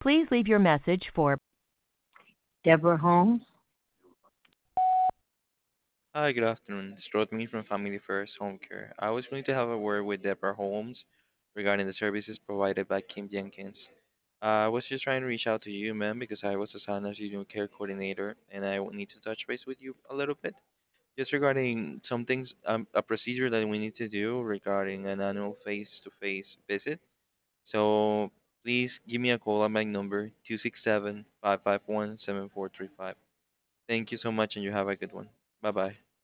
Please leave your message for Deborah Holmes. Hi, good afternoon. It's Rodney from Family First Home Care. I was going to have a word with Deborah Holmes regarding the services provided by Kim Jenkins. I was just trying to reach out to you, ma'am, because I was assigned as your new care coordinator, and I would need to touch base with you a little bit, just regarding some things, a procedure that we need to do regarding an annual face-to-face visit. So please give me a call at my number 267-551-7435. Thank you so much, and you have a good one. Bye bye.